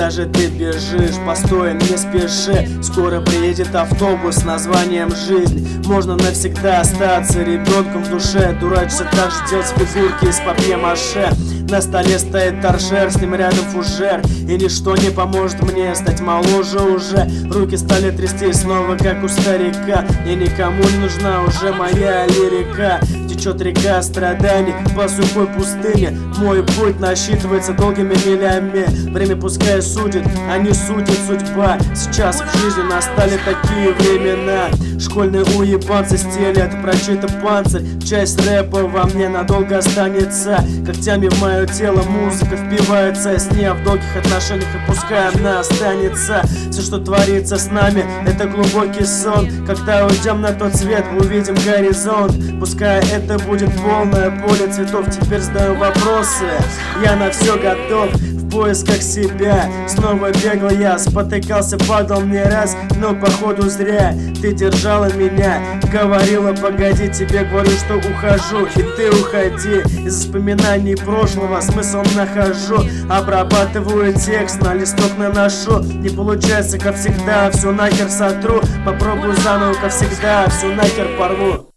Куда же ты бежишь? Постой, не спеши. Скоро приедет автобус с названием «Жизнь». Можно навсегда остаться ребенком в душе. Дурачиться так же, делать фигурки из папье-маше. На столе стоит торшер, с ним рядом фужер. И ничто не поможет мне стать моложе уже. Руки стали трястись снова, как у старика. И никому не нужна уже моя лирика. Течет река страданий по сухой пустыне. Мой путь насчитывается долгими милями. Время пускай судит, а не судит судьба. Сейчас в жизни настали такие времена. Школьные уебанцы стелят прочитан панцирь. Часть рэпа во мне надолго останется. Когтями в мое тело музыка впивается. С ней в долгих отношениях, и пускай она останется. Все, что творится с нами, это глубокий сон. Когда уйдем на тот свет, мы увидим горизонт. Пускай это будет полное поле цветов. Теперь задаю вопросы, я на все готов. В поисках себя снова бегал я, спотыкался, падал не раз, но походу зря. Ты держала меня, говорила погоди, тебе говорю, что ухожу, и ты уходи. Из воспоминаний прошлого смысл нахожу, обрабатываю текст, на листок наношу. Не получается, как всегда, все нахер сотру. Попробую заново, как всегда, все нахер порву.